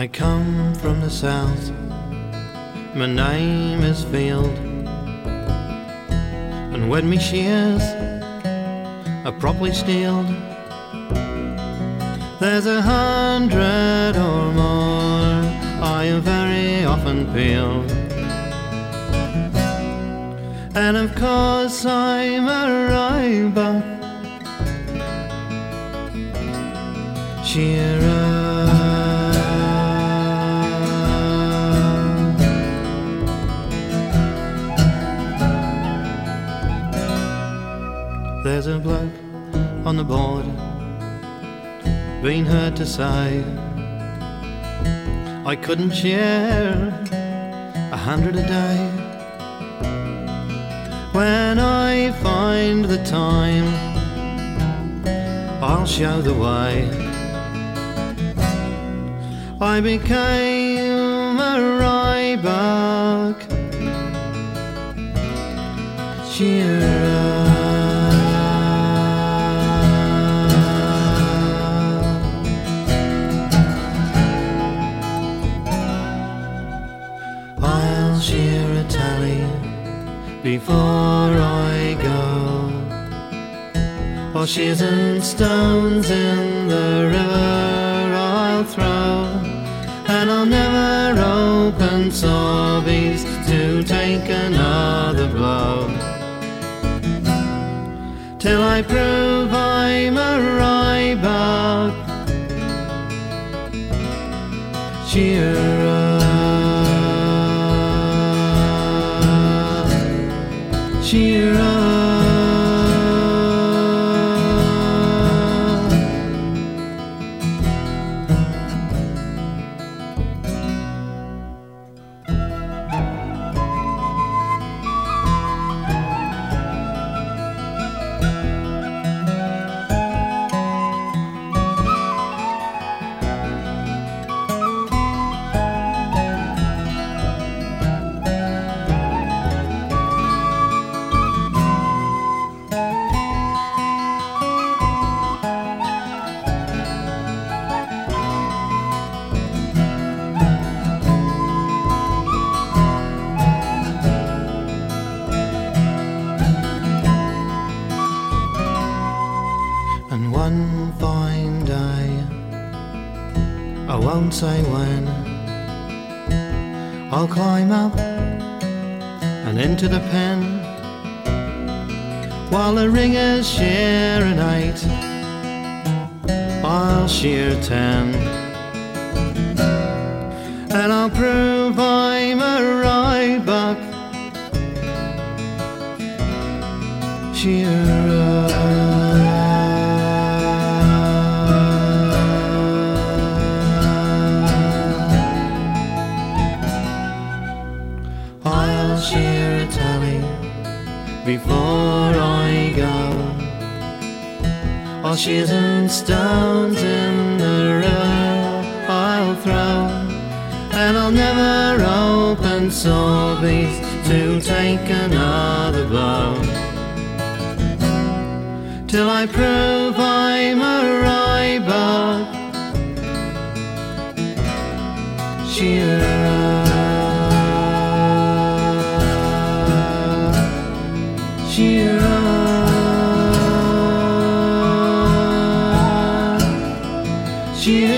come from the south, my name is Field, and when me shears are properly steeled, there's 100 or more I am very often peeled. And of course I'm a Rybuck shearer. There's a bloke on the board been heard to say I couldn't shear 100 a day. When I find the time, I'll show the way. I became a Rybuck shearer. I'll shear a tally before I go, or shears and stones in the river I'll throw, and I'll never open sorbies to take another blow, till I prove I'm a Rybuck shearer. Shearer. And one fine day, I won't say when, I'll climb up and into the pen, while the ringers shear an 8, I'll shear 10, and I'll prove I'm a Rybuck shearer. I'll shear a tally before I go, all shears and stones in the river I'll throw, and I'll never open sorbies to take another blow, till I prove I'm a Rybuck shearer. Shearer, shearer.